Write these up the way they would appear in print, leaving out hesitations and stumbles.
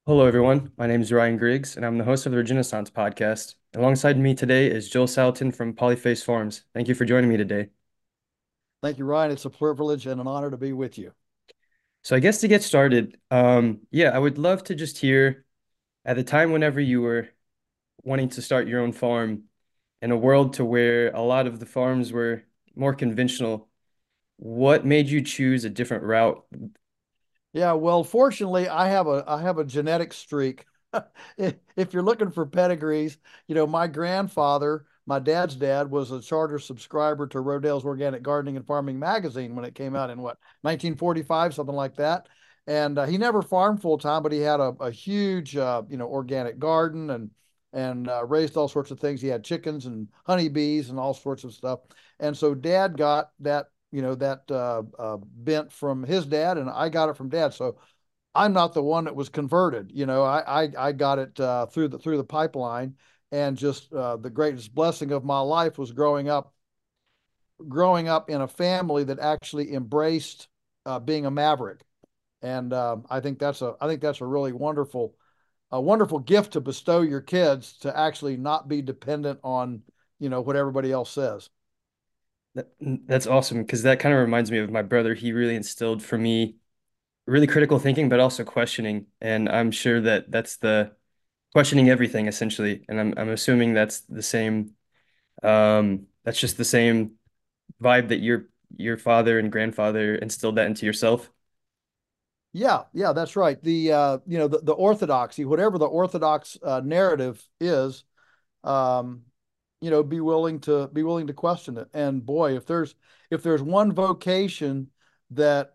Hello, everyone. My name is Ryan Griggs, and I'm the host of the Regenaissance podcast. Alongside me today is Joel Salatin from Polyface Farms. Thank you for joining me today. Thank you, Ryan. It's a privilege and an honor to be with you. So, I guess to get started, yeah, I would love to just hear at the time whenever you were wanting to start your own farm in a world to where a lot of the farms were more conventional, what made you choose a different route? Yeah, well, fortunately, I have a genetic streak. If you're looking for pedigrees, my grandfather, my dad's dad, was a charter subscriber to Rodale's Organic Gardening and Farming magazine when it came out in what 1945, something like that. And he never farmed full time, but he had a huge organic garden and raised all sorts of things. He had chickens and honeybees and all sorts of stuff. And so Dad got that bent from his dad, and I got it from dad. So I'm not the one that was converted. I got it through the pipeline, and just the greatest blessing of my life was growing up in a family that actually embraced being a maverick, and I think that's a really wonderful gift to bestow your kids, to actually not be dependent on what everybody else says. That's awesome because that kind of reminds me of my brother. He really instilled for me really critical thinking, but also questioning. And I'm sure that that's the questioning everything essentially. And I'm assuming that's the same. That's just the same vibe that your father and grandfather instilled that into yourself. Yeah, yeah, that's right. The orthodoxy, whatever the orthodox narrative is, um, be willing to question it. And boy, if there's one vocation that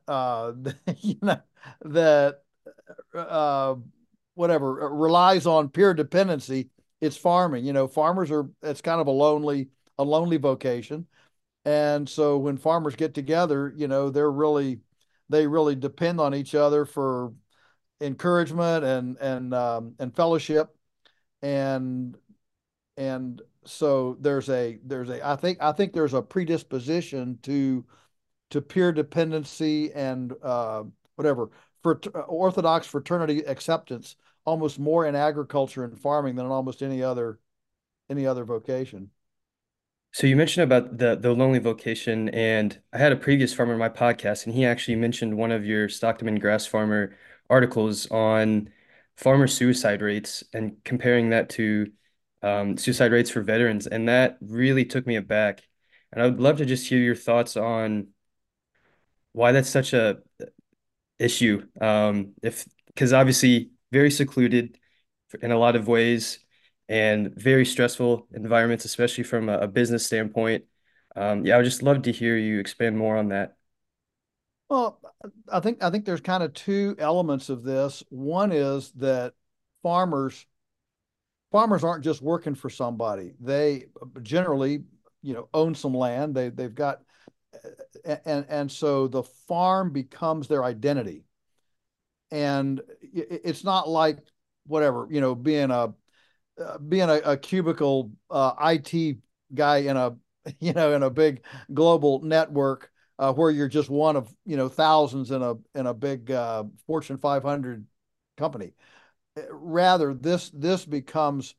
that uh, whatever relies on peer dependency, it's farming. Farmers are it's kind of a lonely vocation. And so when farmers get together, they really depend on each other for encouragement and fellowship. And and so I think there's a predisposition to peer dependency and whatever, for orthodox fraternity acceptance, almost more in agriculture and farming than in almost any other vocation. So you mentioned about the lonely vocation, and I had a previous farmer on my podcast, and he actually mentioned one of your Stockton Grass Farmer articles on farmer suicide rates and comparing that to suicide rates for veterans, and that really took me aback. And I would love to just hear your thoughts on why that's such a issue. If because obviously very secluded in a lot of ways and very stressful environments, especially from a business standpoint. Yeah, I would just love to hear you expand more on that. Well, I think there's kind of two elements of this. One is that farmers farmers aren't just working for somebody. They generally, own some land. They've got, and so the farm becomes their identity. And it's not like whatever, being a cubicle IT guy in a in a big global network, where you're just one of thousands in a big Fortune 500 company. Rather, this becomes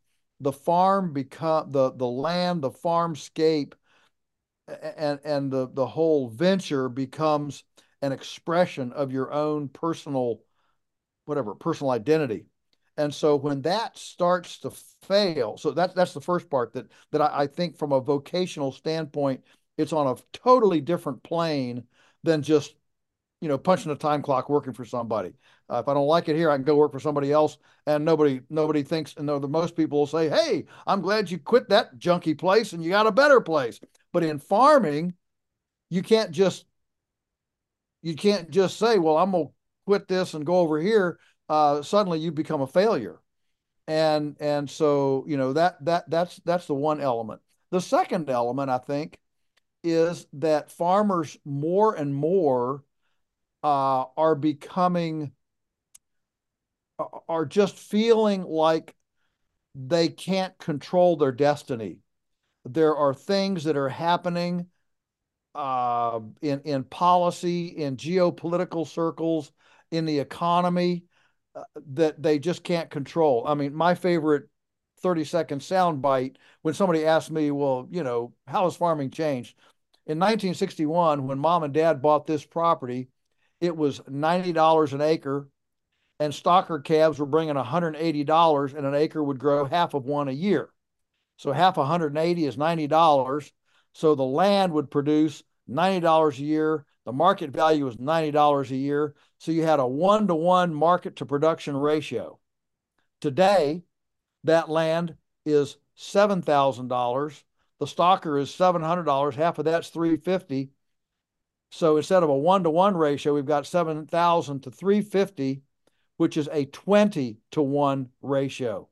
the land, the farmscape, and the whole venture becomes an expression of your own personal identity. And so when that starts to fail, so that's the first part, that I think from a vocational standpoint, it's on a totally different plane than just punching a time clock working for somebody. If I don't like it here, I can go work for somebody else, and nobody thinks. And the most people will say, "Hey, I'm glad you quit that junky place and you got a better place." But in farming, you can't just you can't just say, "Well, I'm gonna quit this and go over here." Suddenly, you become a failure. And so that's the one element. The second element, I think, is that farmers more and more are just feeling like they can't control their destiny. There are things that are happening in policy, in geopolitical circles, in the economy, that they just can't control. I mean, my favorite 30-second sound bite when somebody asked me, well, how has farming changed? In 1961, when mom and dad bought this property, it was $90 an acre, and stocker calves were bringing $180, and an acre would grow half of one a year. So half 180 is $90. So the land would produce $90 a year. The market value is $90 a year. So you had a 1-to-1 market to production ratio. Today, that land is $7,000. The stocker is $700. Half of that's $350. So instead of a 1-to-1 ratio, we've got 7,000 to 350, which is a 20-to-1 ratio.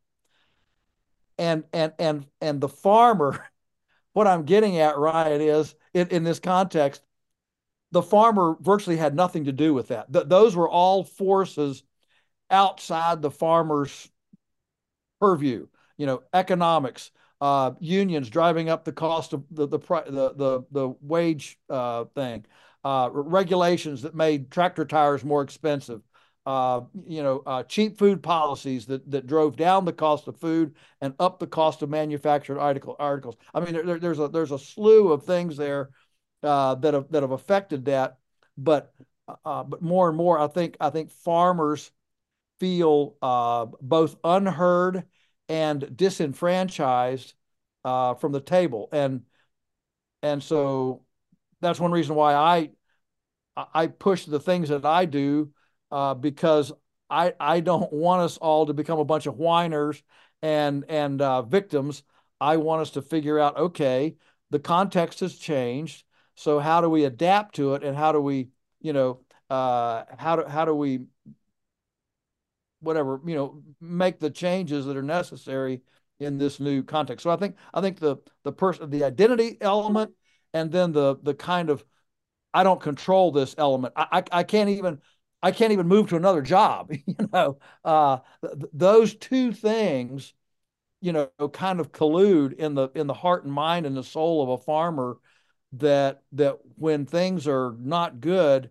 And the farmer, what I'm getting at, Ryan, is in this context, the farmer virtually had nothing to do with that. Those were all forces outside the farmer's purview. Economics, unions driving up the cost of the wage thing, regulations that made tractor tires more expensive. Cheap food policies that drove down the cost of food and up the cost of manufactured articles. I mean, there's a slew of things there that have affected that, but more and more, I think farmers feel both unheard and disenfranchised from the table, and so that's one reason why I push the things that I do, because I don't want us all to become a bunch of whiners and victims. I want us to figure out, okay, the context has changed, so how do we adapt to it, and how do we, how do we, whatever, make the changes that are necessary in this new context. So I think the identity element, and then the kind of, I don't control this element. I can't even move to another job. Those two things, kind of collude in the heart and mind and the soul of a farmer. That when things are not good,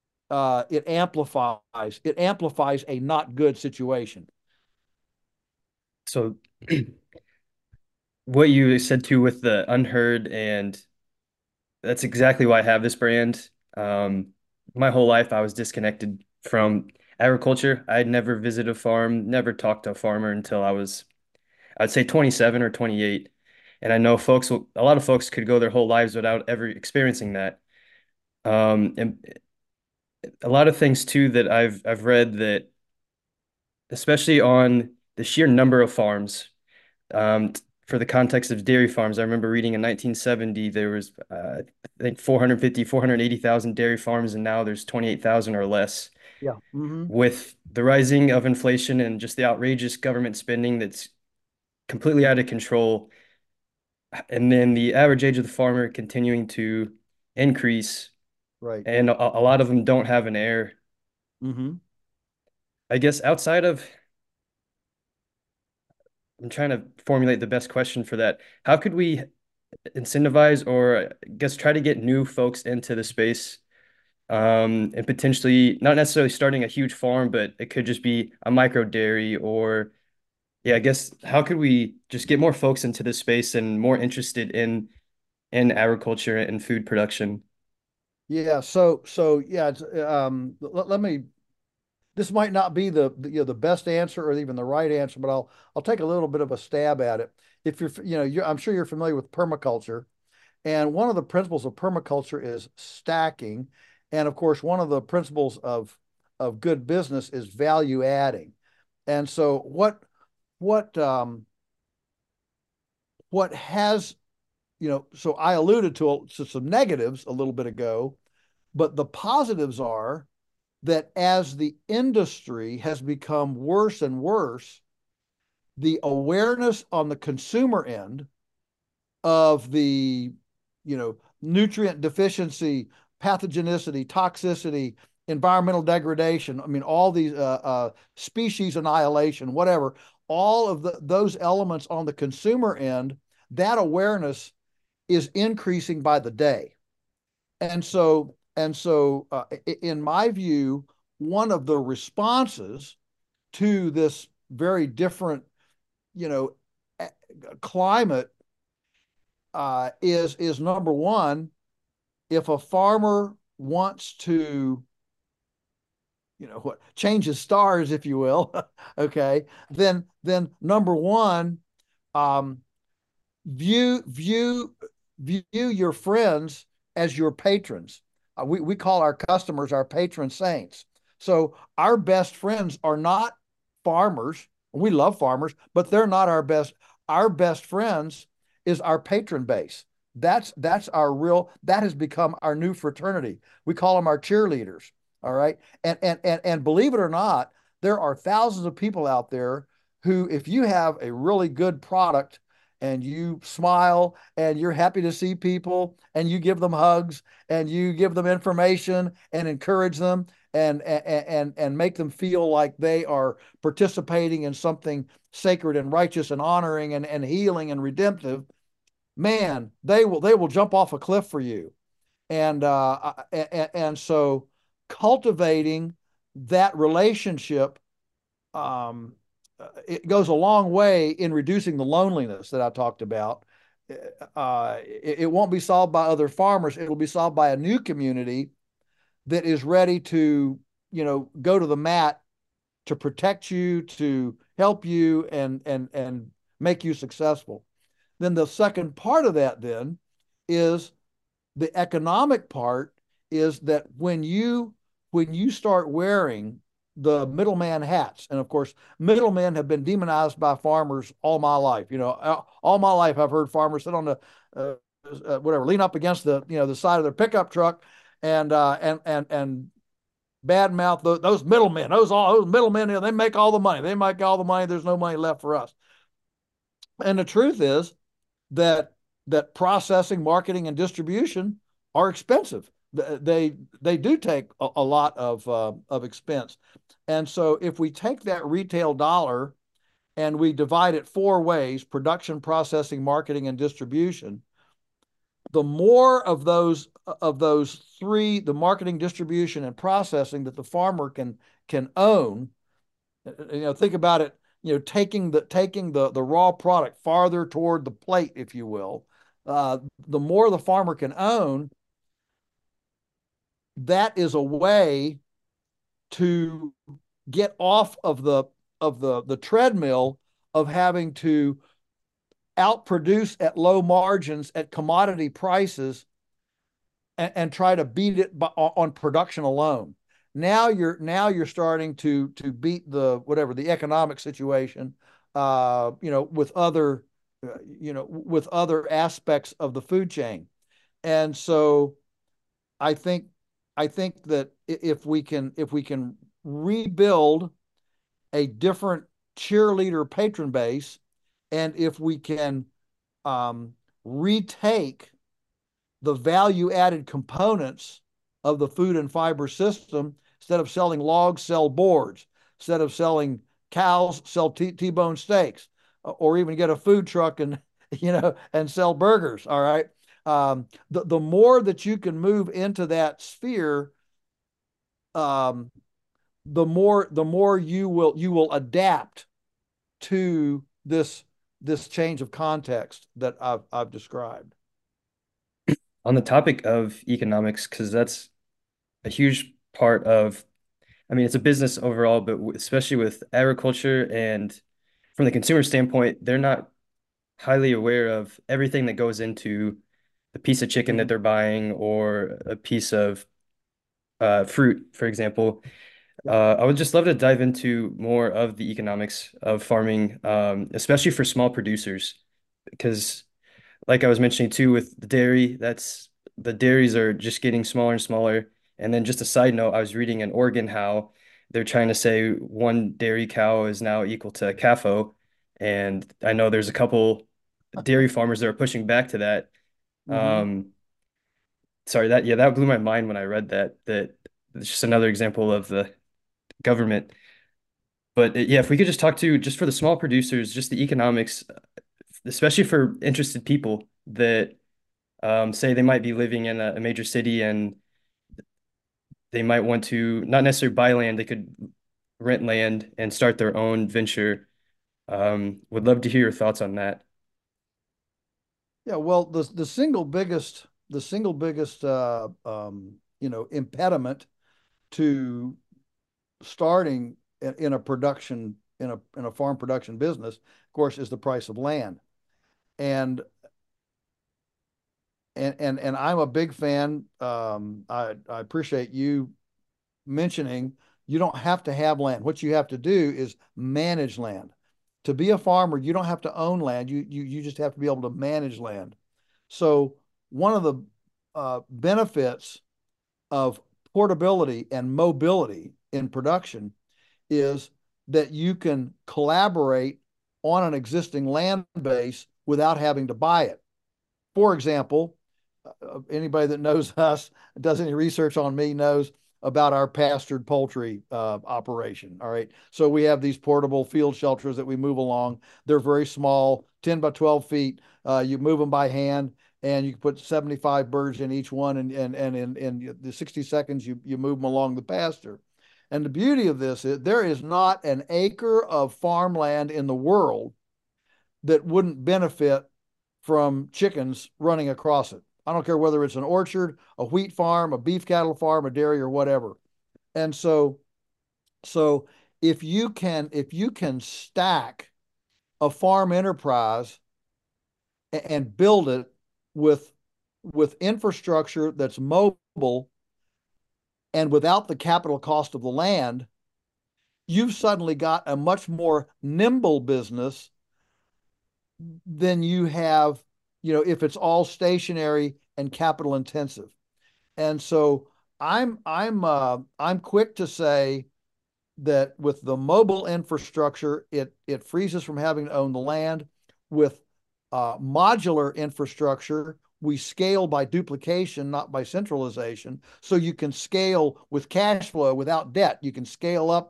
it amplifies a not good situation. So what you said too with the unheard, and that's exactly why I have this brand. My whole life I was disconnected from agriculture. I'd never visited a farm, never talked to a farmer until I'd say 27 or 28. And I know a lot of folks could go their whole lives without ever experiencing that. And a lot of things too that I've read that, especially on the sheer number of farms, for the context of dairy farms, I remember reading in 1970 there was I think 450, 480,000 dairy farms, and now there's 28,000 or less. Yeah. Mm-hmm. With the rising of inflation and just the outrageous government spending that's completely out of control, and then the average age of the farmer continuing to increase, Right. and a lot of them don't have an heir. Mm-hmm. I guess I'm trying to formulate the best question for that. How could we incentivize, or I guess try to get new folks into the space, and potentially not necessarily starting a huge farm, but it could just be a micro dairy, or yeah, I guess how could we just get more folks into this space and more interested in agriculture and food production? Yeah. So yeah. Let me. This might not be the best answer or even the right answer, but I'll take a little bit of a stab at it. If I'm sure you're familiar with permaculture, and one of the principles of permaculture is stacking, and of course, one of the principles of good business is value adding. And so what has, so I alluded to some negatives a little bit ago, but the positives are that as the industry has become worse and worse, the awareness on the consumer end of the, nutrient deficiency, pathogenicity, toxicity, environmental degradation, I mean, all these species annihilation, whatever, all of those elements on the consumer end, that awareness is increasing by the day. And so in my view, one of the responses to this very different, you know, climate is number one, if a farmer wants to, what, change his stars, if you will, okay, then number one, um, view view view your friends as your patrons. We call our customers our patron saints. So our best friends are not farmers. We love farmers, but they're not our best. Our best friends is our patron base. That's our real. That has become our new fraternity. We call them our cheerleaders. All right, and believe it or not, there are thousands of people out there who, if you have a really good product and you smile and you're happy to see people and you give them hugs and you give them information and encourage them and make them feel like they are participating in something sacred and righteous and honoring and healing and redemptive, man, they will jump off a cliff for you. And so cultivating that relationship, um, it goes a long way in reducing the loneliness that I talked about. It won't be solved by other farmers. It'll be solved by a new community that is ready to, go to the mat to protect you, to help you, and make you successful. Then the second part of that then is the economic part, is that when you start wearing the middleman hats, and of course middlemen have been demonized by farmers all my life. All my life I've heard farmers sit on the whatever, lean up against the side of their pickup truck and bad mouth those middlemen. Those middlemen, they make all the money. They make all the money. There's no money left for us. And the truth is that processing, marketing, and distribution are expensive. They do take a lot of expense. And so if we take that retail dollar and we divide it four ways: production, processing, marketing, and distribution, the more of those three, the marketing, distribution, and processing, that the farmer can own. Think about it, taking the raw product farther toward the plate, if you will. The more the farmer can own, that is a way to get off of the treadmill of having to outproduce at low margins at commodity prices and try to beat it on production alone. Now you're starting to beat the economic situation, with other aspects of the food chain. And so I think I think that if we can rebuild a different cheerleader patron base, and if we can retake the value added components of the food and fiber system, instead of selling logs, sell boards; instead of selling cows, sell T-bone steaks, or even get a food truck and and sell burgers. All right. The more that you can move into that sphere, um, the more you will adapt to this change of context that I've described. On the topic of economics, because that's a huge part of, I mean, it's a business overall, but especially with agriculture and from the consumer standpoint, they're not highly aware of everything that goes into the piece of chicken that Mhm. they're buying or a piece of fruit, for example. Yeah. I would just love to dive into more of the economics of farming, especially for small producers, because like I was mentioning too with the dairy, that's the dairies are just getting smaller and smaller. And then just a side note, I was reading in Oregon how they're trying to say one dairy cow is now equal to a CAFO. And I know there's a couple dairy farmers that are pushing back to that. Hmm. Um, sorry, that blew my mind when I read that it's just another example of the government. But yeah, if we could just talk to just for the small producers, just the economics, especially for interested people that say they might be living in a major city and they might want to not necessarily buy land. They could rent land and start their own venture. Would love to hear your thoughts on that. Yeah, well, the single biggest impediment to starting in a production in a farm production business, of course, is the price of land. And and I'm a big fan. I appreciate you mentioning you don't have to have land. What you have to do is manage land. To be a farmer, you don't have to own land. You just have to be able to manage land. So one of the benefits of portability and mobility in production is that you can collaborate on an existing land base without having to buy it. For example, anybody that knows us, does any research on me, knows about our pastured poultry operation. All right. So we have these portable field shelters that we move along. They're very small, 10 by 12 feet. You move them by hand and you can put 75 birds in each one. And in the 60 seconds, you move them along the pasture. And the beauty of this is there is not an acre of farmland in the world that wouldn't benefit from chickens running across it. I don't care whether it's an orchard, a wheat farm, a beef cattle farm, a dairy, or whatever. And so if you can stack a farm enterprise and build it with infrastructure that's mobile and without the capital cost of the land, you've suddenly got a much more nimble business than you have, if it's all stationary and capital intensive. And so I'm quick to say that with the mobile infrastructure, it frees us from having to own the land. With modular infrastructure, we scale by duplication, not by centralization. So you can scale with cash flow without debt. You can scale up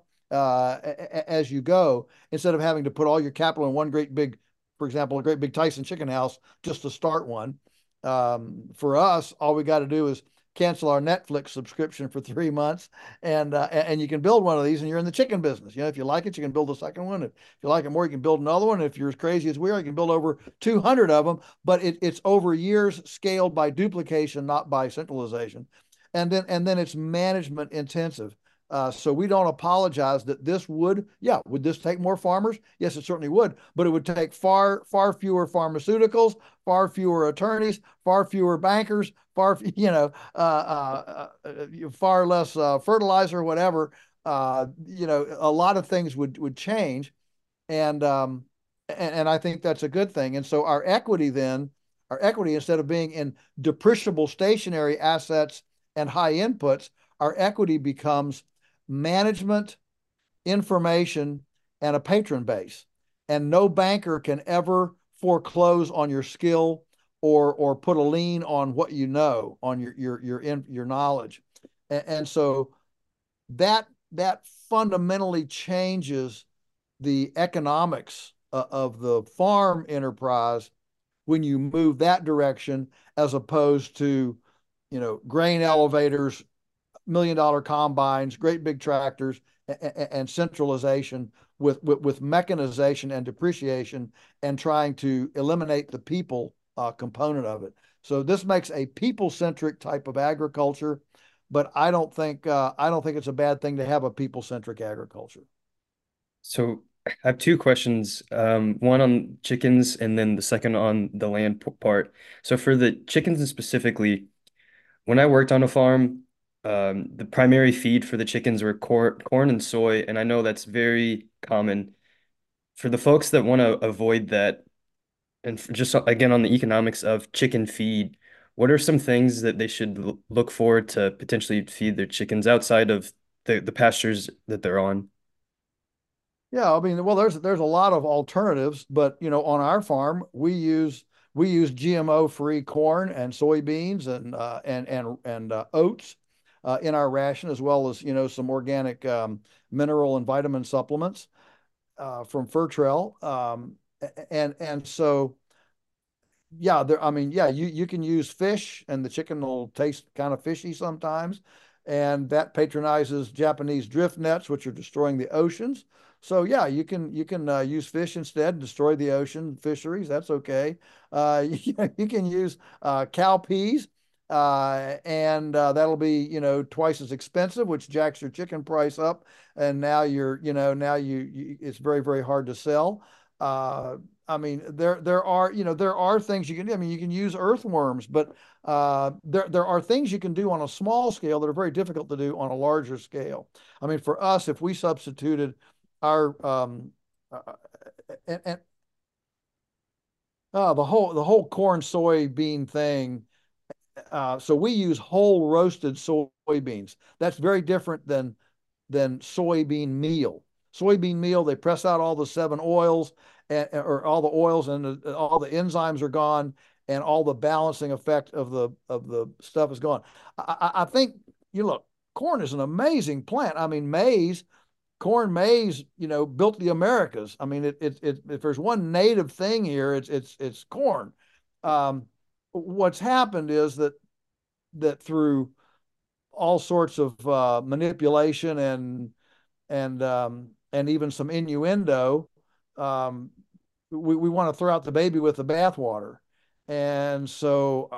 as you go instead of having to put all your capital in one great big, for example, a great big Tyson chicken house just to start one. For us, all we got to do is cancel our Netflix subscription for 3 months, and you can build one of these, and you're in the chicken business. If you like it, you can build a second one. If you like it more, you can build another one. If you're as crazy as we are, you can build over 200 of them. But it's over years, scaled by duplication, not by centralization, and then it's management intensive. So we don't apologize that this would this take more farmers? Yes, it certainly would, but it would take far fewer pharmaceuticals, far fewer attorneys, far fewer bankers, far less fertilizer, whatever. A lot of things would change, and I think that's a good thing. And so our equity instead of being in depreciable stationary assets and high inputs, our equity becomes management, information, and a patron base. And no banker can ever foreclose on your skill or put a lien on what you know, on your knowledge. And so that fundamentally changes the economics of the farm enterprise when you move that direction, as opposed to grain elevators, $1 million combines, great big tractors, and centralization with mechanization and depreciation, and trying to eliminate the people component of it. So this makes a people-centric type of agriculture, but I don't think it's a bad thing to have a people-centric agriculture. So I have two questions, one on chickens and then the second on the land part. So for the chickens specifically, when I worked on a farm, the primary feed for the chickens were corn and soy, and I know that's very common. For the folks that want to avoid that, and just again on the economics of chicken feed, what are some things that they should look for to potentially feed their chickens outside of the pastures that they're on? Yeah, I mean, well, there's a lot of alternatives, but on our farm we use GMO free corn and soybeans and oats in our ration, as well as some organic mineral and vitamin supplements from Fertrell. And so yeah, I mean, yeah, you can use fish, and the chicken will taste kind of fishy sometimes. and that patronizes Japanese drift nets, which are destroying the oceans. So yeah, you can use fish instead and destroy the ocean fisheries. That's okay. You can use cowpeas, and that'll be twice as expensive, which jacks your chicken price up. And now it's very very hard to sell. Uh, I mean, there are things you can do. I mean, you can use earthworms, but there are things you can do on a small scale that are very difficult to do on a larger scale. I mean, for us, if we substituted our uh, and the whole corn soybean thing, so we use whole roasted soybeans. That's very different than soybean meal. Soybean meal, they press out all the seven oils, or all the oils, and all the enzymes are gone, and all the balancing effect of the stuff is gone. I think you look, corn is an amazing plant. I mean, maize, built the Americas. I mean, if there's one native thing here, it's corn. Um, what's happened is that through all sorts of manipulation and even some innuendo, um, we want to throw out the baby with the bathwater. And so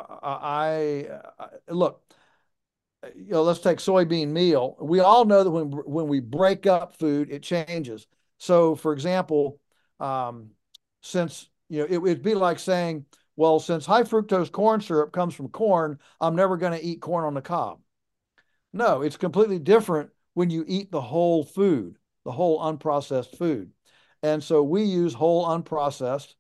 look, let's take soybean meal. We all know that when we break up food, it changes. So, for example, um, since it'd be like saying, well, since high fructose corn syrup comes from corn, I'm never going to eat corn on the cob. No, it's completely different when you eat the whole food, the whole unprocessed food. And so we use whole unprocessed,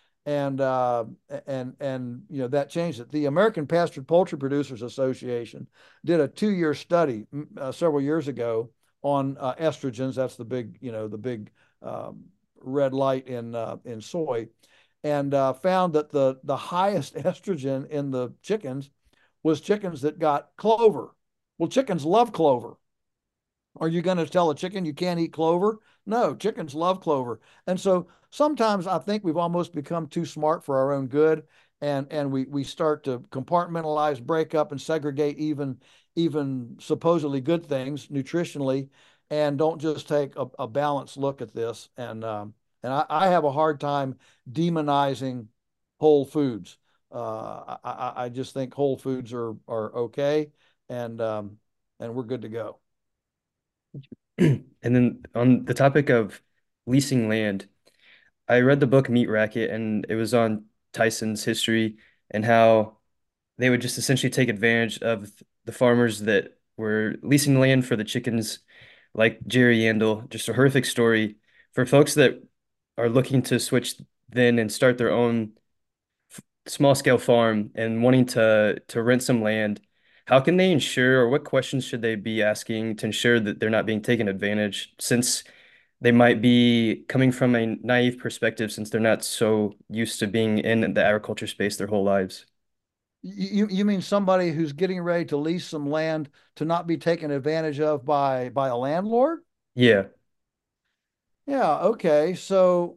and that changed it. The American Pastured Poultry Producers Association did a 2-year study several years ago on estrogens. That's the big red light in soy, and found that the highest estrogen in the chickens was chickens that got clover. Well, chickens love clover. Are you going to tell a chicken you can't eat clover? No, chickens love clover. And so sometimes I think we've almost become too smart for our own good. And we start to compartmentalize, break up, and segregate even supposedly good things nutritionally, and don't just take a balanced look at this. And I have a hard time demonizing whole foods. I just think whole foods are okay, and we're good to go. And then on the topic of leasing land, I read the book Meat Racket, and it was on Tyson's history and how they would just essentially take advantage of the farmers that were leasing land for the chickens, like Jerry Yandel. Just a horrific story for folks that are looking to switch then and start their own small scale farm and wanting to rent some land. How can they ensure, or what questions should they be asking to ensure that they're not being taken advantage, since they might be coming from a naive perspective, since they're not so used to being in the agriculture space their whole lives? You mean somebody who's getting ready to lease some land to not be taken advantage of by a landlord? Yeah. Yeah, okay. So,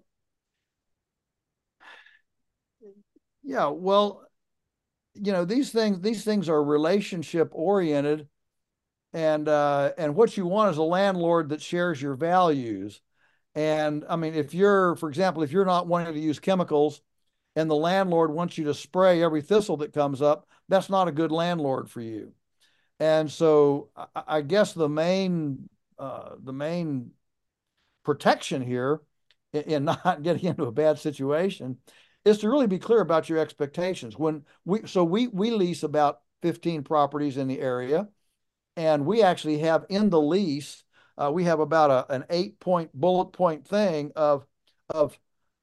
yeah, well, these things are relationship oriented, and what you want is a landlord that shares your values. And I mean, for example, if you're not wanting to use chemicals and the landlord wants you to spray every thistle that comes up, that's not a good landlord for you. And so I guess the main protection here in not getting into a bad situation is to really be clear about your expectations. We lease about 15 properties in the area, and we actually have in the lease, we have about an 8-point bullet point thing of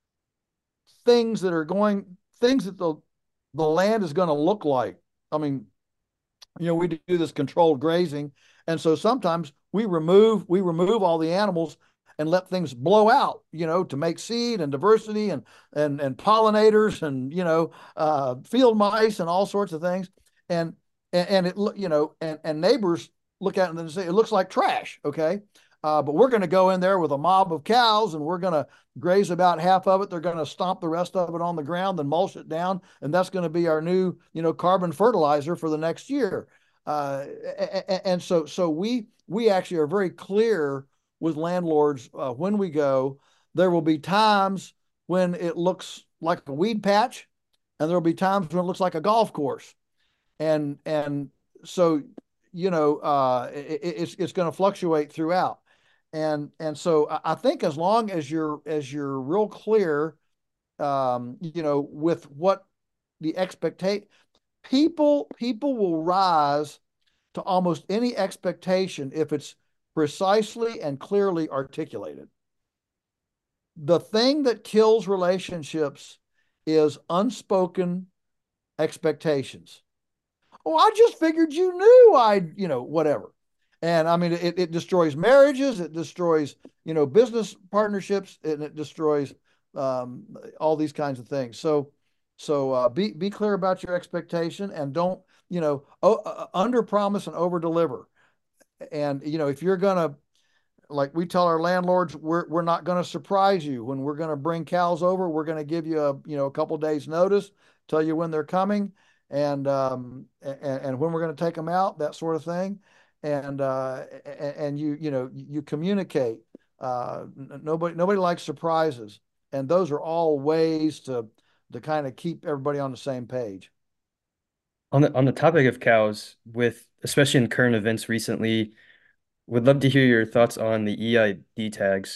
things that the land is going to look like. I mean, we do this controlled grazing, and so sometimes we remove all the animals and let things blow out, to make seed and diversity and pollinators and field mice and all sorts of things. And it and neighbors look at it and say it looks like trash. Okay. But we're going to go in there with a mob of cows, and we're going to graze about half of it. They're going to stomp the rest of it on the ground and mulch it down, and that's going to be our new, carbon fertilizer for the next year. And so we actually are very clear with landlords when we go. There will be times when it looks like a weed patch, and there will be times when it looks like a golf course. And so it's going to fluctuate throughout. And so I think as long as you're real clear, with what the expectation, people will rise to almost any expectation if it's precisely and clearly articulated. The thing that kills relationships is unspoken expectations. Oh, I just figured you knew I'd, whatever. And I mean, it destroys marriages, it destroys, business partnerships, and it destroys um, all these kinds of things. So be clear about your expectation, and don't, under promise and over deliver. And, if you're going to, like we tell our landlords, we're not going to surprise you when we're going to bring cows over. We're going to give you a couple days notice, tell you when they're coming, and when we're going to take them out, that sort of thing. And you communicate. Nobody likes surprises, and those are all ways to kind of keep everybody on the same page. On the topic of cows, with especially in current events recently, would love to hear your thoughts on the EID tags,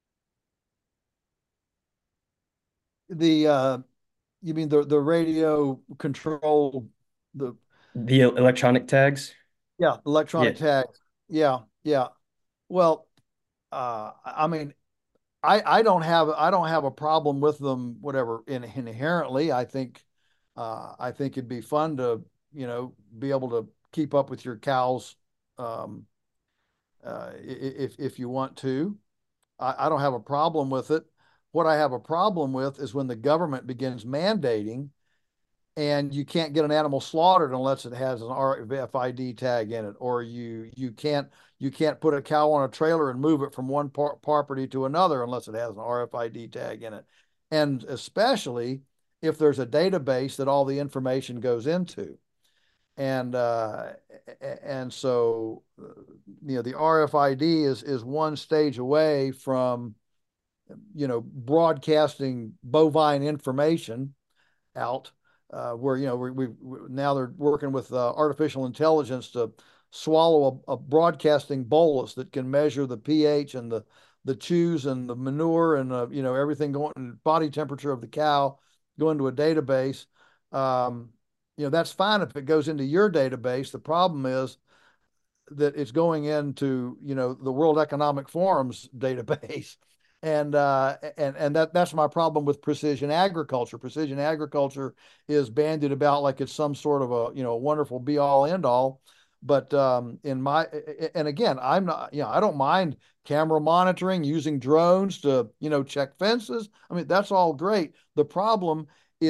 The You mean the radio control, the the electronic tags. yeah, Yeah, electronic tags. Yeah, yeah. Well, I mean, I don't have a problem with them, whatever, inherently. I think it'd be fun to, be able to keep up with your cows, um, if you want to. I don't have a problem with it. What I have a problem with is when the government begins mandating, and you can't get an animal slaughtered unless it has an RFID tag in it, or you can't put a cow on a trailer and move it from one property to another unless it has an RFID tag in it, and especially if there's a database that all the information goes into, and so the RFID is one stage away from broadcasting bovine information out, where now they're working with artificial intelligence to swallow a broadcasting bolus that can measure the pH and the chews and the manure and everything going, body temperature of the cow, go into a database. Um, that's fine if it goes into your database. The problem is that it's going into the World Economic Forum's database, and that's my problem with precision agriculture. Precision agriculture is bandied about like it's some sort of a wonderful be all end all, but and again, I'm not, I don't mind camera monitoring, using drones to check fences. I mean, that's all great. The problem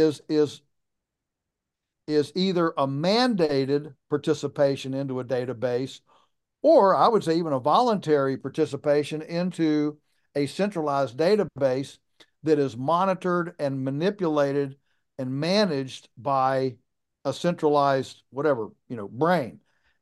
is either a mandated participation into a database, or I would say even a voluntary participation into a centralized database that is monitored and manipulated and managed by a centralized whatever brain.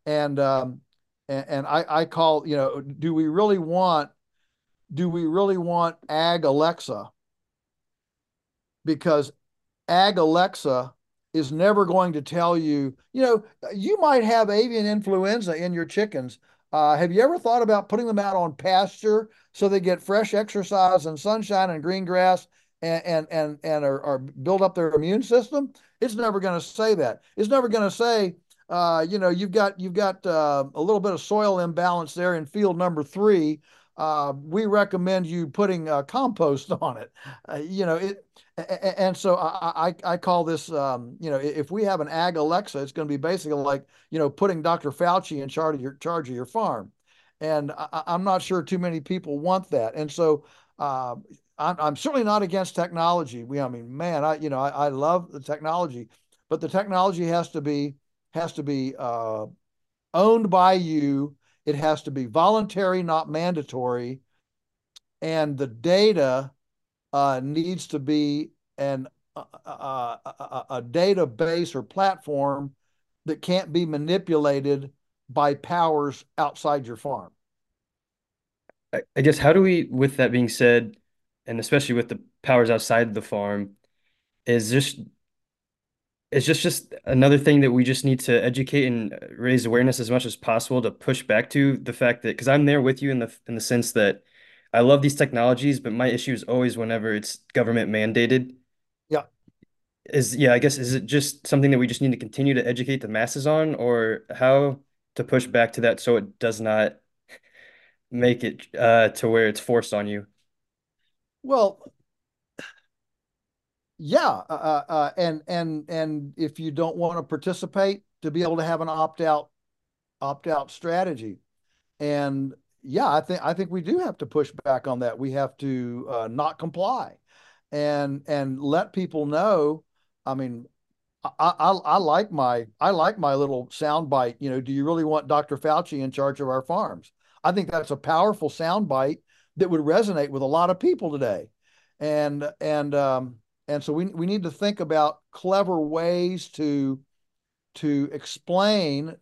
And I call, do we really want ag Alexa? Because ag Alexa is never going to tell you, you might have avian influenza in your chickens. Have you ever thought about putting them out on pasture so they get fresh exercise and sunshine and green grass, and are build up their immune system? It's never going to say that. It's never going to say, you've got a little bit of soil imbalance there in field number 3. We recommend you putting compost on it. It and so I call this, if we have an ag Alexa, it's going to be basically like, putting Dr. Fauci in charge of your farm. And I'm not sure too many people want that. And so I'm certainly not against technology. I mean, man, I love the technology, but the technology has to be owned by you. It has to be voluntary, not mandatory, and the data needs to be a database or platform that can't be manipulated by powers outside your farm. I guess how do we, with that being said, and especially with the powers outside the farm, is just another thing that we just need to educate and raise awareness as much as possible to push back to the fact that because I'm there with you in the sense that I love these technologies, but my issue is always whenever it's government mandated. Yeah. I guess is it just something that we just need to continue to educate the masses on, or how to push back to that so it does not make it to where it's forced on you? Well, yeah, and if you don't want to participate, to be able to have an opt out strategy. And yeah, I think we do have to push back on that. We have to not comply, and let people know. I mean, I like my little soundbite. Do you really want Dr. Fauci in charge of our farms? I think that's a powerful soundbite that would resonate with a lot of people today, and so we need to think about clever ways to explain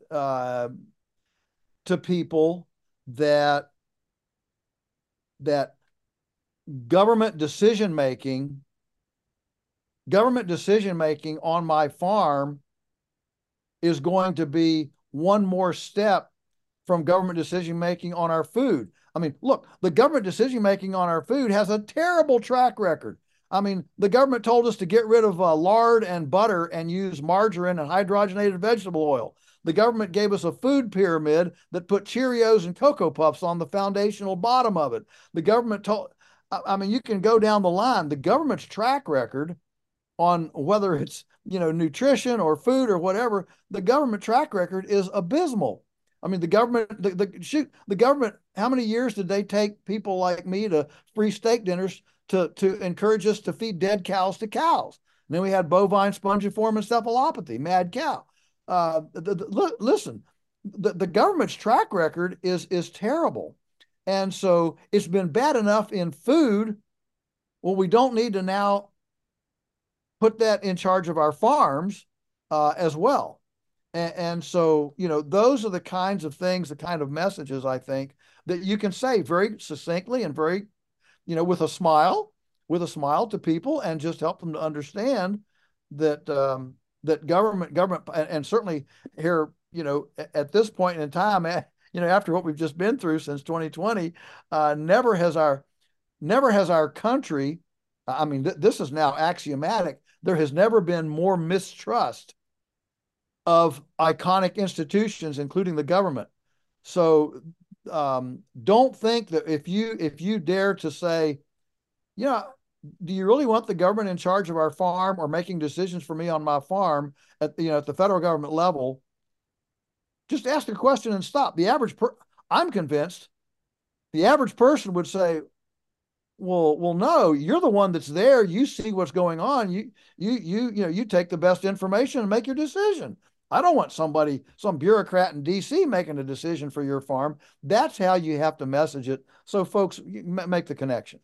to people that that government decision making government decision making on my farm is going to be one more step from government decision making on our food. I mean, look, the government decision making on our food has a terrible track record. I mean, the government told us to get rid of lard and butter and use margarine and hydrogenated vegetable oil. The government gave us a food pyramid that put Cheerios and Cocoa Puffs on the foundational bottom of it. The government told, I mean, you can go down the line. The government's track record on whether it's nutrition or food or whatever, the government track record is abysmal. I mean, the government, the government. How many years did they take people like me to free steak dinners to encourage us to feed dead cows to cows? And then we had bovine spongiform encephalopathy, mad cow. Listen, the government's track record is terrible, and so it's been bad enough in food. Well, we don't need to now put that in charge of our farms as well. And so, those are the kinds of things, the kind of messages I think that you can say very succinctly and very, with a smile to people, and just help them to understand that that government, and certainly here, at this point in time, after what we've just been through since 2020, never has our country. I mean, this is now axiomatic. There has never been more mistrust of iconic institutions, including the government. So don't think that if you dare to say, yeah, do you really want the government in charge of our farm or making decisions for me on my farm at the federal government level? Just ask a question and stop. I'm convinced the average person would say, well, no, you're the one that's there. You see what's going on. You take the best information and make your decision. I don't want some bureaucrat in DC making a decision for your farm. That's how you have to message it. So folks make the connection.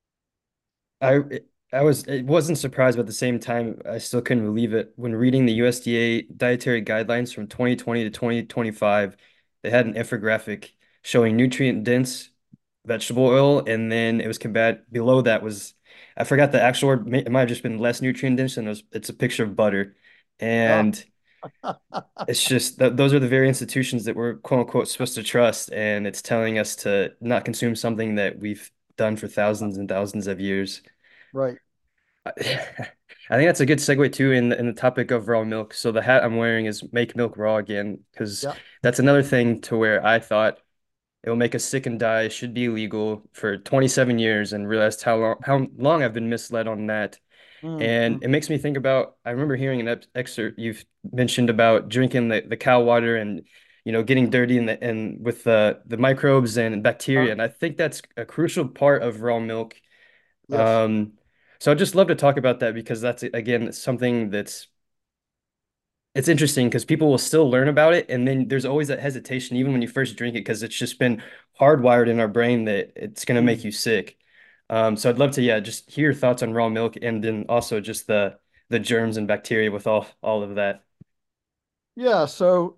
I it wasn't surprised, but at the same time, I still couldn't believe it. When reading the USDA dietary guidelines from 2020 to 2025, they had an infographic showing nutrient dense vegetable oil, and then it was combat below that was I forgot the actual word. It might have just been less nutrient dense, and it's a picture of butter, Ah, and it's just that those are the very institutions that we're quote unquote supposed to trust, and it's telling us to not consume something that we've done for thousands and thousands of years. right. I I think that's a good segue too in the topic of raw milk. So the hat I'm wearing is Make Milk Raw Again, because Yeah. that's another thing to where I thought it will make us sick and die, should be illegal for 27 years, and realized how long I've been misled on that. And Mm-hmm. it makes me think about, I remember hearing an excerpt you've mentioned about drinking the cow water and getting dirty and with the microbes and bacteria. And I think that's a crucial part of raw milk. Yes. Um, so I'd just love to talk about that because that's again something that's it's interesting because people will still learn about it, and then there's always that hesitation even when you first drink it because it's just been hardwired in our brain that it's going to make Mm. you sick. So I'd love to, yeah, just hear your thoughts on raw milk and then also just the germs and bacteria with all of that. Yeah,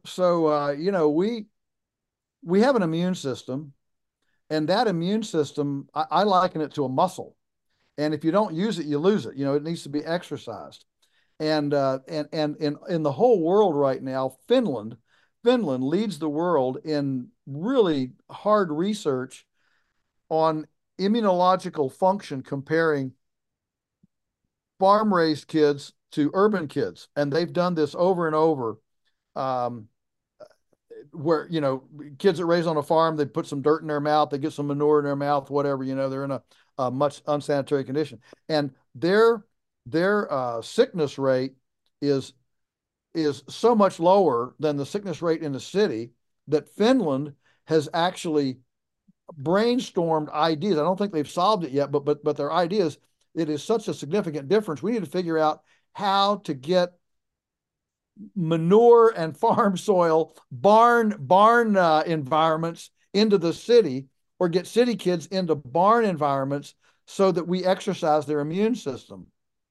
we have an immune system, and that immune system, I liken it to a muscle. And if you don't use it, you lose it. It needs to be exercised. And in the whole world right now, Finland leads the world in really hard research on immunological function, comparing farm raised kids to urban kids. And they've done this over and over. Um, where kids that raise on a farm, they put some dirt in their mouth, they get some manure in their mouth, whatever, they're in a much unsanitary condition, and their sickness rate is is so much lower than the sickness rate in the city that Finland has actually brainstormed ideas. I don't think they've solved it yet, but their ideas, it is such a significant difference. We need to figure out how to get manure and farm soil, barn environments into the city, or get city kids into barn environments so that we exercise their immune system.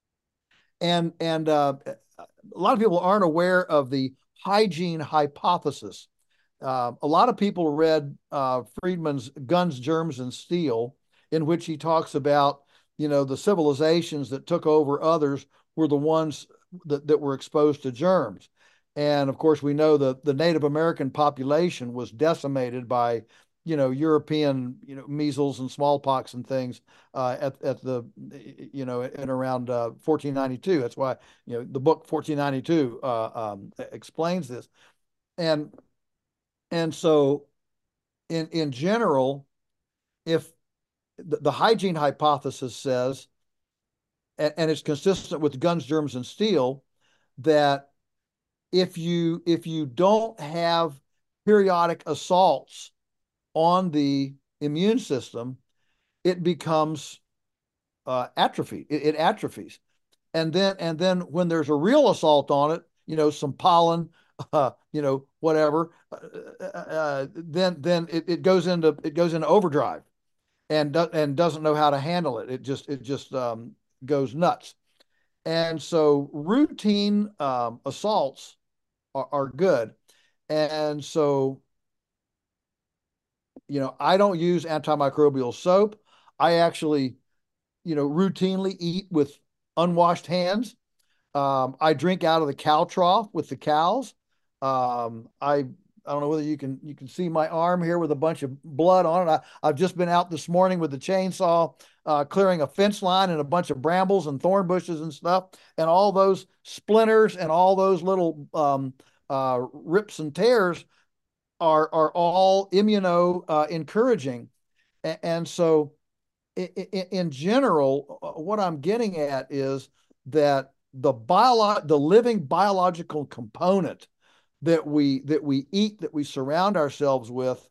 And a lot of people aren't aware of the hygiene hypothesis. A lot of people read Friedman's Guns, Germs, and Steel, in which he talks about, the civilizations that took over others were the ones that were exposed to germs. And of course, we know that the Native American population was decimated by, European, measles and smallpox and things at the, in around 1492. That's why, the book 1492 explains this. And and so, in general, if the hygiene hypothesis says, and it's consistent with Guns, Germs, and Steel, that if you don't have periodic assaults on the immune system, it becomes atrophy. It atrophies, and then when there's a real assault on it, some pollen, whatever, then it goes into overdrive, and doesn't know how to handle it. It just goes nuts. And so routine assaults are good. And so, I don't use antimicrobial soap. I actually, routinely eat with unwashed hands. I drink out of the cow trough with the cows. I don't know whether you can see my arm here with a bunch of blood on it. I've just been out this morning with the chainsaw, clearing a fence line and a bunch of brambles and thorn bushes and stuff, and all those splinters and all those little rips and tears are all immuno encouraging. And so, in general, what I'm getting at is that the living biological component that we eat, that we surround ourselves with,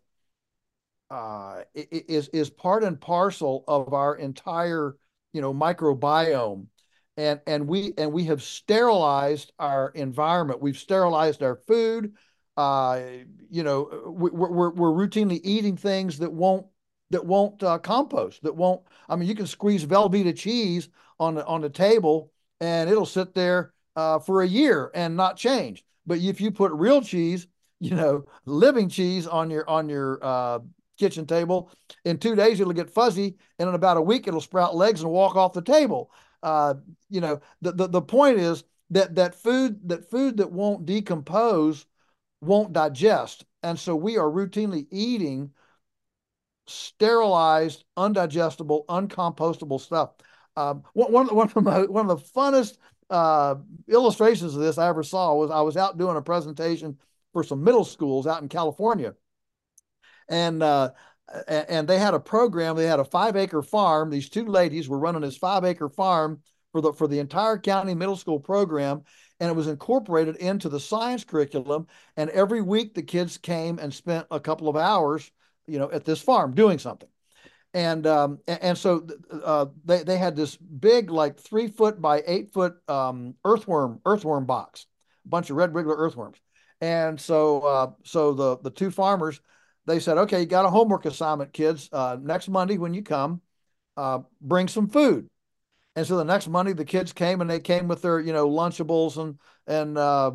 is part and parcel of our entire, microbiome. And we have sterilized our environment. We've sterilized our food. Uh, we're routinely eating things that won't compost. That won't. I mean, you can squeeze Velveeta cheese on the table, and it'll sit there for a year and not change. But if you put real cheese, living cheese on your kitchen table, in 2 days it'll get fuzzy, and in about a week it'll sprout legs and walk off the table. The point is that food that won't decompose won't digest, and so we are routinely eating sterilized, undigestible, uncompostable stuff. One of the funnest illustrations of this I ever saw was I was out doing a presentation for some middle schools out in California, and they had a program. They had a 5 acre farm. These two ladies were running this 5 acre farm for the entire county middle school program, and it was incorporated into the science curriculum. And every week the kids came and spent a couple of hours, at this farm doing something. And so they had this big, like 3 foot by 8 foot earthworm box, a bunch of red wriggler earthworms. And so the two farmers, they said, okay, you got a homework assignment, kids. Next Monday when you come, bring some food. And so the next Monday, the kids came, and they came with their, Lunchables and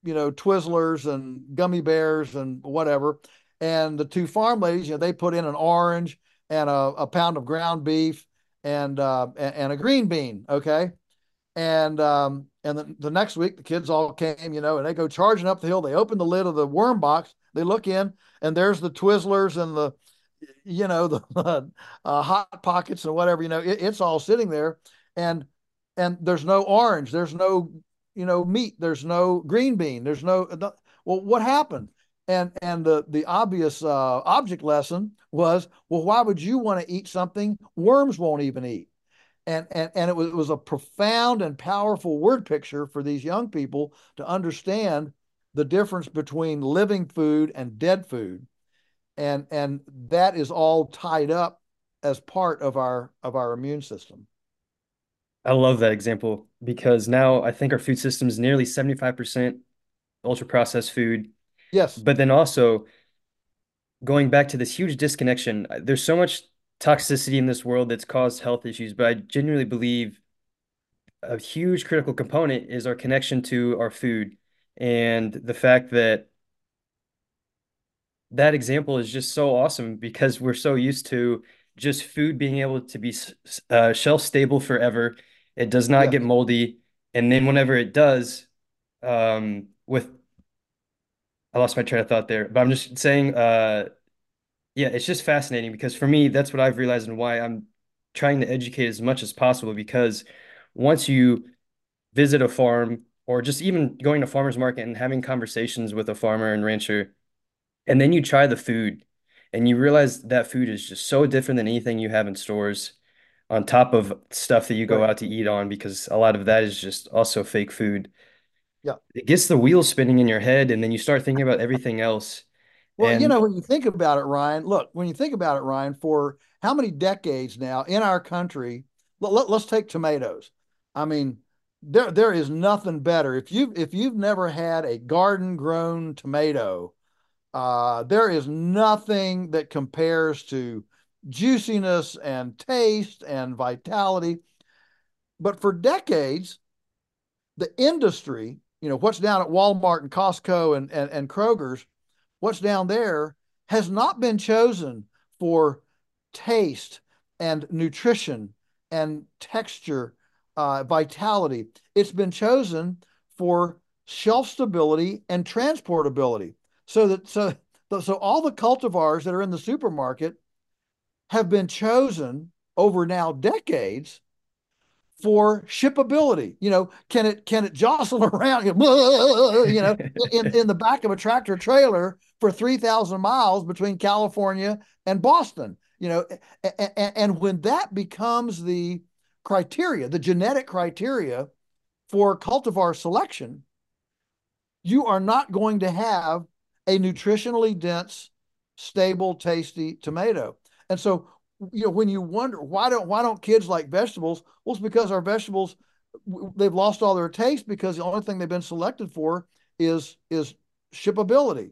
Twizzlers and gummy bears and whatever. And the two farm ladies, they put in an orange and a pound of ground beef and a green bean. Okay. And the next week the kids all came, and they go charging up the hill. They open the lid of the worm box. They look in, and there's the Twizzlers and the hot pockets and whatever. It's all sitting there, and there's no orange. There's no meat. There's no green bean. There's no. Well, what happened? And the obvious object lesson was, well, why would you want to eat something worms won't even eat? And it was a profound and powerful word picture for these young people to understand the difference between living food and dead food, and that is all tied up as part of our immune system. I love that example because now I think our food system is nearly 75% ultra processed food. Yes. But then also going back to this huge disconnection, there's so much toxicity in this world that's caused health issues, but I genuinely believe a huge critical component is our connection to our food and the fact that that example is just so awesome because we're so used to just food being able to be shelf stable forever. It does not get Yes. moldy. And then whenever it does, with I lost my train of thought there, but I'm just saying, yeah, it's just fascinating because for me, that's what I've realized and why I'm trying to educate as much as possible because once you visit a farm or just even going to farmers market and having conversations with a farmer and rancher, and then you try the food and you realize that food is just so different than anything you have in stores on top of stuff that you go Right. out to eat on because a lot of that is just also fake food. Yeah. It gets the wheels spinning in your head and then you start thinking about everything else. Well, And when you think about it, Ryan, look, when you think about it, Ryan, for how many decades now in our country, let's take tomatoes. I mean, there is nothing better. If you've never had a garden grown tomato, there is nothing that compares to juiciness and taste and vitality. But for decades, the industry, what's down at Walmart and Costco and Kroger's, what's down there has not been chosen for taste and nutrition and texture, vitality. It's been chosen for shelf stability and transportability. So all the cultivars that are in the supermarket have been chosen over now decades for shippability. Can it jostle around, in the back of a tractor trailer for 3,000 miles between California and Boston? And when that becomes the criteria, the genetic criteria for cultivar selection, you are not going to have a nutritionally dense, stable, tasty tomato. And so, when you wonder why don't kids like vegetables? Well, it's because our vegetables, they've lost all their taste because the only thing they've been selected for is shippability.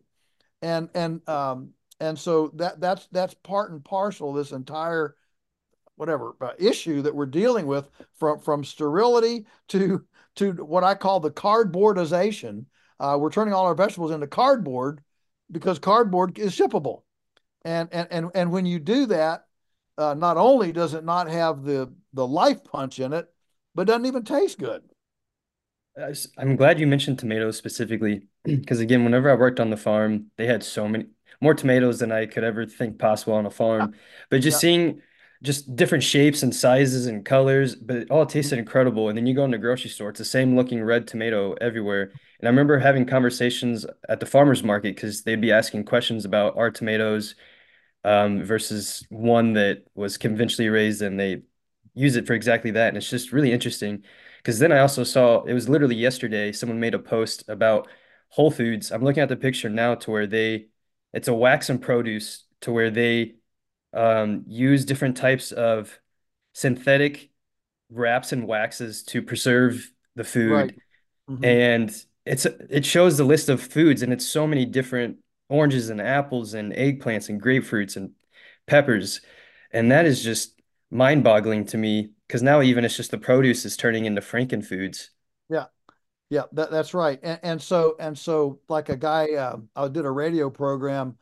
And so that's part and parcel of this entire whatever issue that we're dealing with, from sterility to what I call the cardboardization. We're turning all our vegetables into cardboard because cardboard is shippable. And when you do that, not only does it not have the life punch in it, but doesn't even taste good. I'm glad you mentioned tomatoes specifically because again, whenever I worked on the farm, they had so many more tomatoes than I could ever think possible on a Yeah, farm. But just yeah. seeing just different shapes and sizes and colors, but it all tasted Mhm. incredible. And then you go in the grocery store, it's the same looking red tomato everywhere. And I remember having conversations at the farmers market because they'd be asking questions about our tomatoes versus one that was conventionally raised and they use it for exactly that. And it's just really interesting because then I also saw it was literally yesterday someone made a post about Whole Foods. I'm looking at the picture now to where it's a wax and produce to where they use different types of synthetic wraps and waxes to preserve the Right. food Hmm. and it shows the list of foods and it's so many different oranges and apples and eggplants and grapefruits and peppers and that is just mind-boggling to me because now even it's just the produce is turning into franken foods. Yeah. Yeah, that's right. And so like a guy, I did a radio program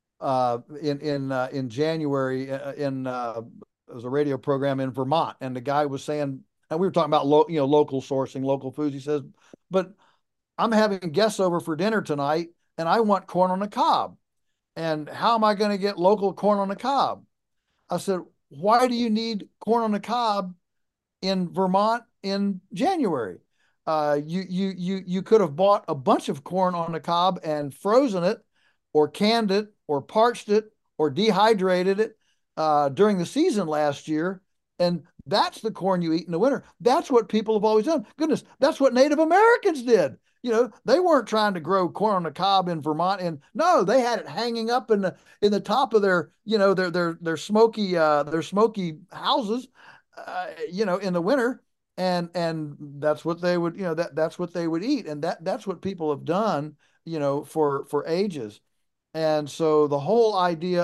in January it was a radio program in Vermont, and the guy was saying, and we were talking about local sourcing, local foods. He says, but I'm having guests over for dinner tonight, and I want corn on the cob. And how am I going to get local corn on the cob? I said, why do you need corn on the cob in Vermont in January? You could have bought a bunch of corn on the cob and frozen it, or canned it, or parched it, or dehydrated it during the season last year, and that's the corn you eat in the winter. That's what people have always done. Goodness, that's what Native Americans did. They weren't trying to grow corn on the cob in Vermont, and no, they had it hanging up in the top of their smoky houses, in the winter, and that's what they would that's what they would eat, and that's what people have done for ages. And so the whole idea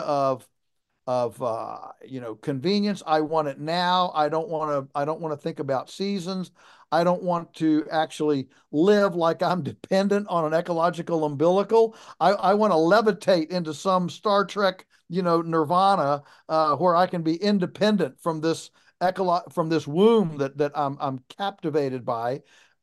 of convenience, I want it now. I don't want to think about seasons. I don't want to actually live like I'm dependent on an ecological umbilical. I want to levitate into some Star Trek nirvana, where I can be independent from this womb that I'm captivated by.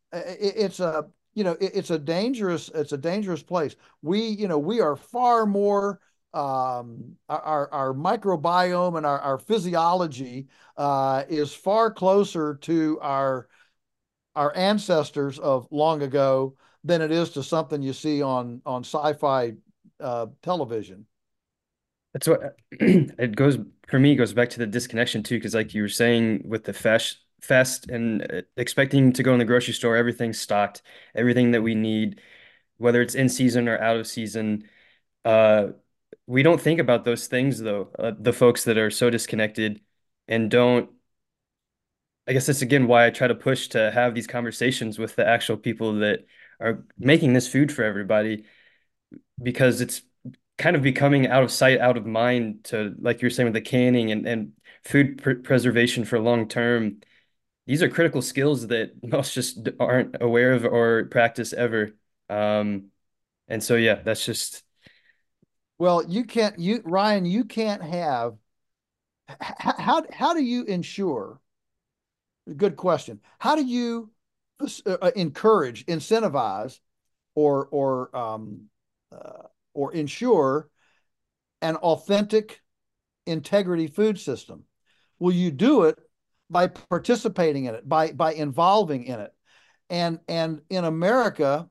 It's a dangerous place. We are far more, our microbiome and our physiology is far closer to our ancestors of long ago than it is to something you see on sci-fi television. That's what it goes for me, it goes back to the disconnection too, because like you were saying with the fast and expecting to go in the grocery store, everything's stocked, everything that we need, whether it's in season or out of season. Uh, we don't think about those things though. The folks that are so disconnected and don't, I guess that's again why I try to push to have these conversations with the actual people that are making this food for everybody, because it's kind of becoming out of sight, out of mind to, like you're saying with the canning and food preservation for long term. These are critical skills that most just aren't aware of or practice ever. Um, and so, yeah, that's just, Well, Ryan, you can't have. How do you ensure? Good question. How do you encourage, incentivize, or or um, or ensure an authentic integrity food system? Will you do it by participating in it, by involving in it? And in America,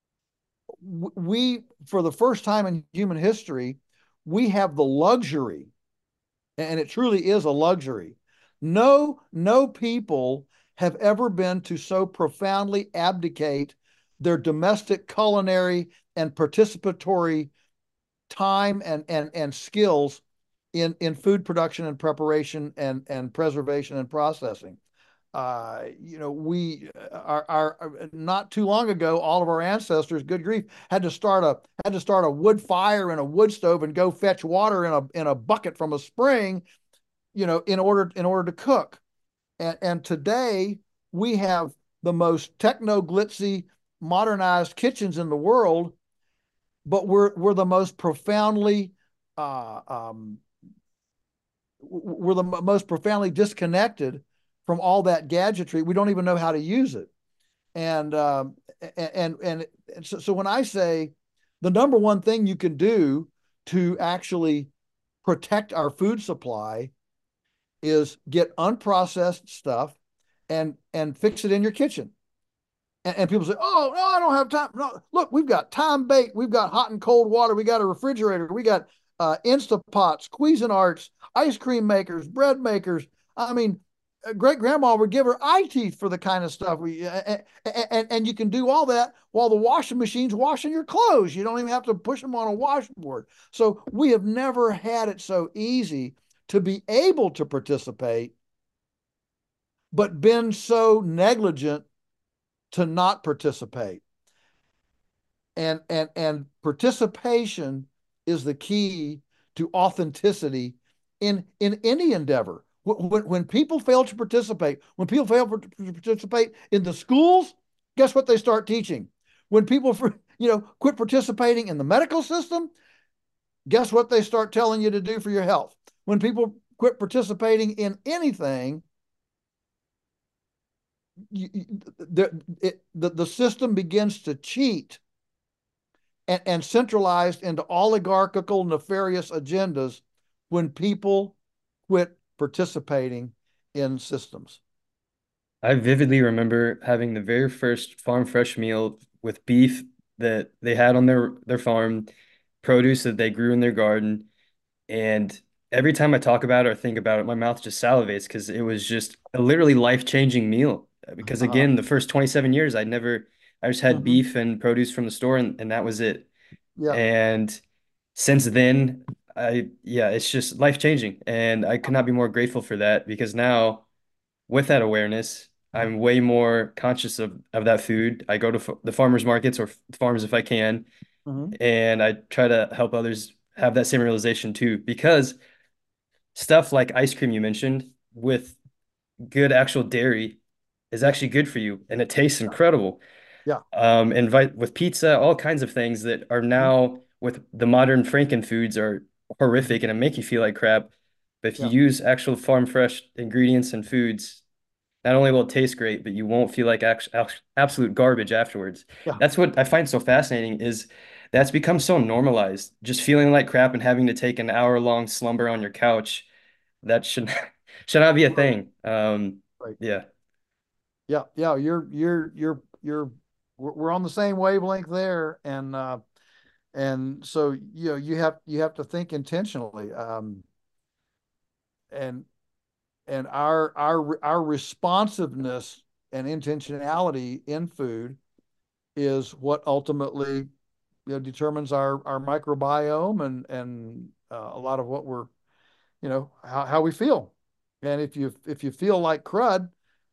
we, for the first time in human history, we have the luxury, and it truly is a luxury. No people have ever been to so profoundly abdicate their domestic culinary and participatory time and skills in food production and preparation and preservation and processing. We are not too long ago, all of our ancestors, good grief, had to start a wood fire in a wood stove and go fetch water in a bucket from a spring, in order to cook. And today we have the most techno glitzy modernized kitchens in the world, but we're the most profoundly uh, um, we're the most profoundly disconnected from all that gadgetry. We don't even know how to use it. And so when I say the number one thing you can do to actually protect our food supply is get unprocessed stuff and fix it in your kitchen. And people say, "Oh no, I don't have time." No, look, we've got time baked, we've got hot and cold water, we got a refrigerator, we got Instapots, Cuisinarts, ice cream makers, bread makers. I mean, great grandma would give her eye teeth for the kind of stuff and you can do all that while the washing machine's washing your clothes. You don't even have to push them on a washboard. So we have never had it so easy to be able to participate, but been so negligent to not participate. And participation is the key to authenticity in any endeavor. When people fail to participate, when people fail to participate in the schools, guess what they start teaching? When people, quit participating in the medical system, guess what they start telling you to do for your health? When people quit participating in anything, the system begins to cheat and centralized into oligarchical, nefarious agendas when people quit participating in systems. I vividly remember having the very first farm fresh meal with beef that they had on their farm, produce that they grew in their garden, and every time I talk about it or think about it, my mouth just salivates because it was just a literally life-changing meal. Because Uh-huh. again, the first 27 years, I just had Mm-hmm. beef and produce from the store, and that was it. Yeah. And since then, yeah, it's just life-changing, and I could not Uh-huh. be more grateful for that because now with that awareness, I'm way more conscious of that food. I go to the farmers markets or farms if I can, Mm-hmm. and I try to help others have that same realization too. Because stuff like ice cream you mentioned with good actual dairy is Yeah. actually good for you, and it tastes Yeah. incredible. Yeah. And with pizza, all kinds of things that are Mm-hmm. now with the modern Franken foods are Mm-hmm. horrific and it make you feel like crap. But if you Yeah. use actual farm fresh ingredients and foods, not only will it taste great, but you won't feel like absolute garbage afterwards. Yeah. That's what I find so fascinating is that's become so normalized. Just feeling like crap and having to take an hour-long slumber on your couch, that should should not be a Right. thing. Right. Yeah, Yeah. Yeah. You're we're on the same wavelength there. And so, you have to think intentionally. And our responsiveness and intentionality in food is what ultimately, determines our microbiome and a lot of what we're, how we feel. And if you feel like crud,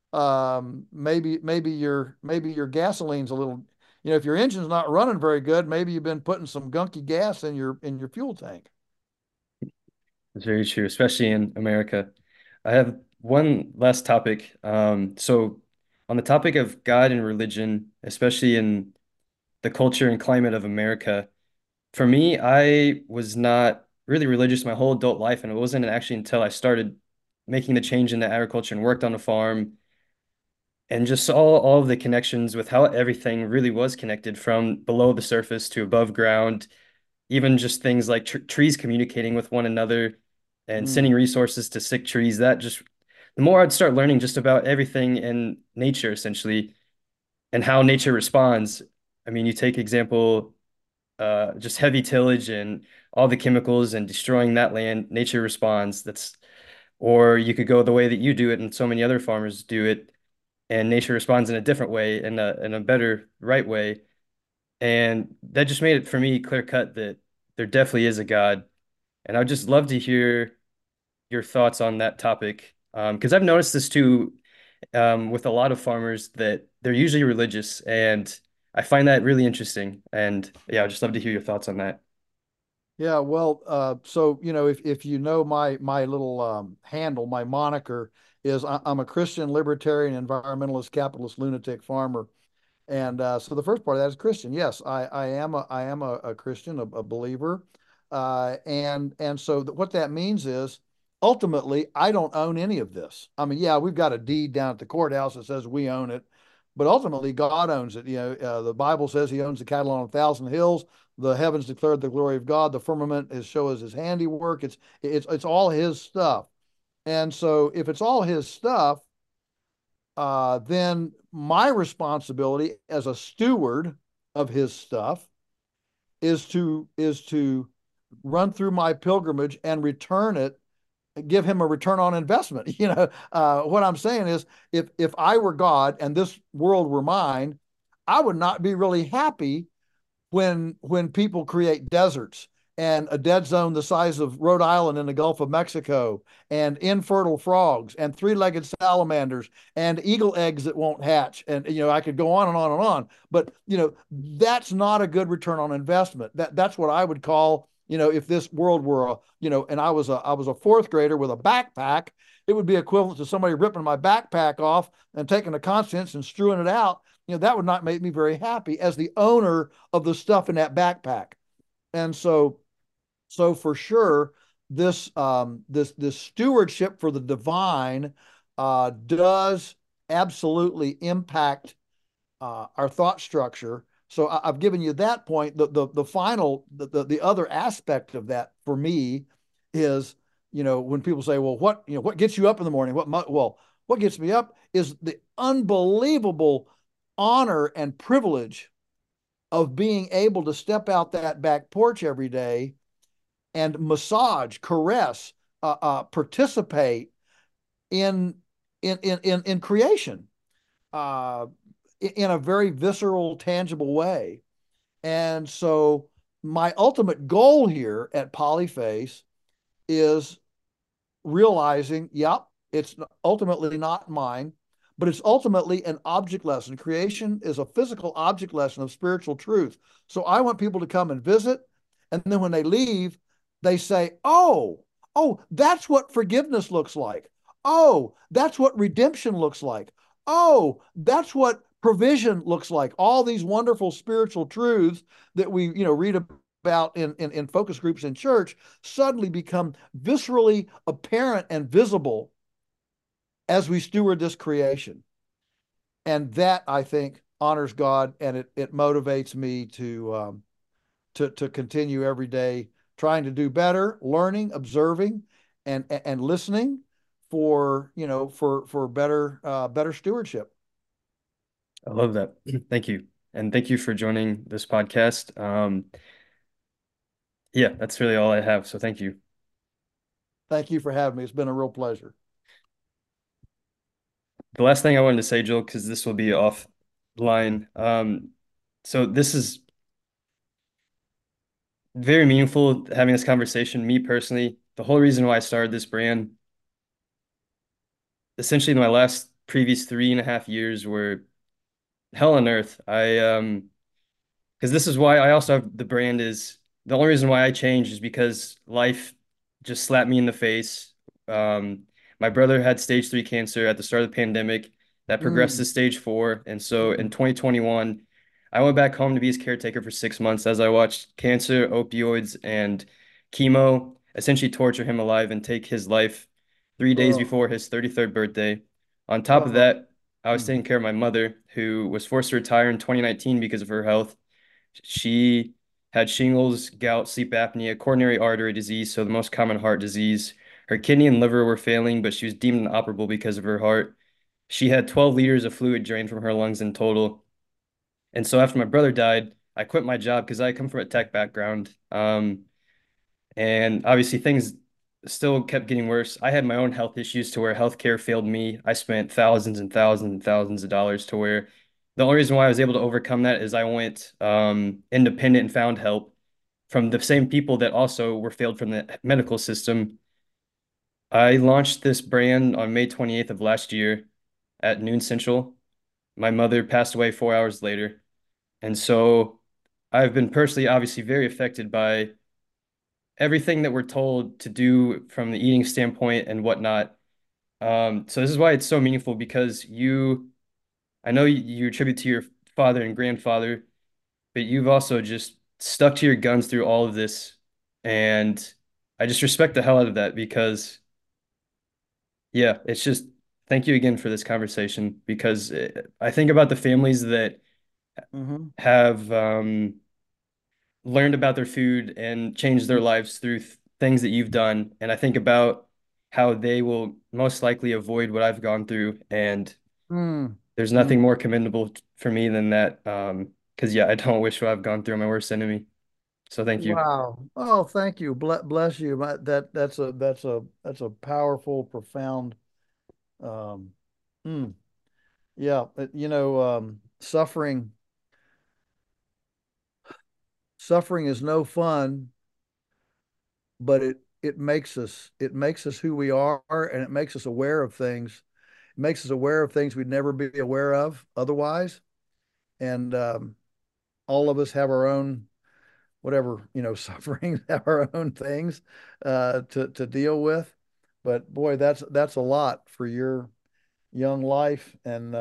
maybe your gasoline's a little, if your engine's not running very good, maybe you've been putting some gunky gas in your fuel tank. it's very true, especially in America. I have one last topic. So on the topic of God and religion, especially in the culture and climate of America, for me, I was not really religious my whole adult life, and it wasn't actually until I started making the change into agriculture and worked on a farm and just saw all of the connections with how everything really was connected from below the surface to above ground, even just things like trees communicating with one another and Mm, sending resources to sick trees. That just the more I'd start learning just about everything in nature, essentially, and how nature responds. I mean, you take example, just heavy tillage and all the chemicals and destroying that land, nature responds. Or you could go the way that you do it, and so many other farmers do it, and nature responds in a different way, in a better, right way. And that just made it for me clear cut that there definitely is a God. And I'd just love to hear your thoughts on that topic. Because I've noticed this too, with a lot of farmers that they're usually religious, and I find that really interesting. And yeah, I'd just love to hear your thoughts on that. yeah, well, so if my little handle, my moniker is I'm a Christian libertarian environmentalist capitalist lunatic farmer. And so the first part of that is Christian. Yes, I am a Christian, a believer, and so what that means is ultimately I don't own any of this. I mean, yeah, we've got a deed down at the courthouse that says we own it, but ultimately God owns it. The Bible says He owns the cattle on 1,000 hills. The heavens declare the glory of God. The firmament is show us His handiwork. It's all His stuff. And so if it's all His stuff, then my responsibility as a steward of his stuff is to run through my pilgrimage and return it, give him a return on investment. What I'm saying is, if I were God and this world were mine, I would not be really happy when people create deserts and a dead zone the size of Rhode Island in the Gulf of Mexico, and infertile frogs and three-legged salamanders and eagle eggs that won't hatch, and I could go on and on and on. But that's not a good return on investment. That's what I would call if this world were and I was a fourth grader with a backpack, it would be equivalent to somebody ripping my backpack off and taking the contents and strewing it out. That would not make me very happy as the owner of the stuff in that backpack. And so for sure, this stewardship for the divine does absolutely impact our thought structure. So I've given you that point. The final the other aspect of that for me is, when people say, well, what gets you up in the morning? What gets me up is the unbelievable honor and privilege of being able to step out that back porch every day and massage, caress, participate in in creation, uh, in a very visceral, tangible way. And so, my ultimate goal here at Polyface is realizing, yep, it's ultimately not mine, but it's ultimately an object lesson. Creation is a physical object lesson of spiritual truth. So I want people to come and visit. And then when they leave, they say, oh, that's what forgiveness looks like. Oh, that's what redemption looks like. Oh, that's what provision looks like. All these wonderful spiritual truths that we, read about in focus groups in church suddenly become viscerally apparent and visible as we steward this creation. And that, I think, honors God, and it motivates me to continue every day trying to do better, learning, observing, and listening for better stewardship. I love that. Thank you. And thank you for joining this podcast. Yeah, that's really all I have. So thank you. Thank you for having me. It's been a real pleasure. The last thing I wanted to say, Joel, because this will be offline. So this is very meaningful having this conversation. Me personally, the whole reason why I started this brand, essentially my last previous 3.5 years were hell on earth. Because this is why I also have the brand is the only reason why I changed is because life just slapped me in the face. Um, my brother had stage 3 cancer at the start of the pandemic that progressed to Mm, stage 4. And so in mm, 2021, I went back home to be his caretaker for 6 months as I watched cancer, opioids, and chemo essentially torture him alive and take his life 3 days oh, before his 33rd birthday. On top of oh, that, I was taking mm, care of my mother, who was forced to retire in 2019 because of her health. She had shingles, gout, sleep apnea, coronary artery disease, so the most common heart disease. Her kidney and liver were failing, but she was deemed inoperable because of her heart. She had 12 liters of fluid drained from her lungs in total. And so after my brother died, I quit my job because I come from a tech background. And obviously things still kept getting worse. I had my own health issues to where healthcare failed me. I spent thousands and thousands and thousands of dollars to where the only reason why I was able to overcome that is I went independent and found help from the same people that also were failed from the medical system. I launched this brand on May 28th of last year at noon central. My mother passed away 4 hours later. And so I've been personally obviously very affected by everything that we're told to do from the eating standpoint and whatnot. So this is why it's so meaningful because I know you attribute to your father and grandfather, but you've also just stuck to your guns through all of this. And I just respect the hell out of that because, yeah, it's just thank you again for this conversation because I think about the families that mm-hmm, have learned about their food and changed their lives through things that you've done. And I think about how they will most likely avoid what I've gone through. And mm, there's mm. nothing more commendable for me than that. Because yeah, I don't wish what I've gone through on my worst enemy. So thank you. Wow. Oh, thank you. Bless you. That's a powerful, profound. Um, mm, yeah. Suffering is no fun, but it makes us who we are, and it makes us aware of things. It makes us aware of things we'd never be aware of otherwise. And all of us have our own whatever, suffering, our own things to deal with. But boy, that's a lot for your young life, and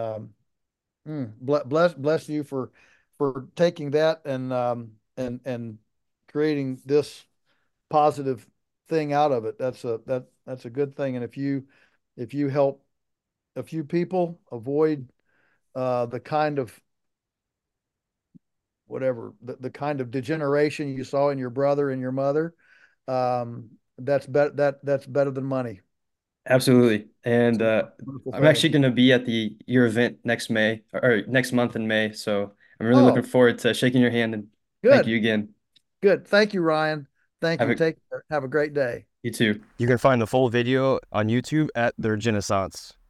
bless you for taking that and creating this positive thing out of it. That's a good thing. And if you help a few people avoid the kind of whatever the kind of degeneration you saw in your brother and your mother, that's better than money. Absolutely. And Wonderful I'm thing. actually going to be at the your event next May or next month in May. So I'm really looking Oh, forward to shaking your hand and thank good, you again. good. Thank you, Ryan. Thank Have you. a Take care. Have a great day. You too. You can find the full video on YouTube at The Renaissance.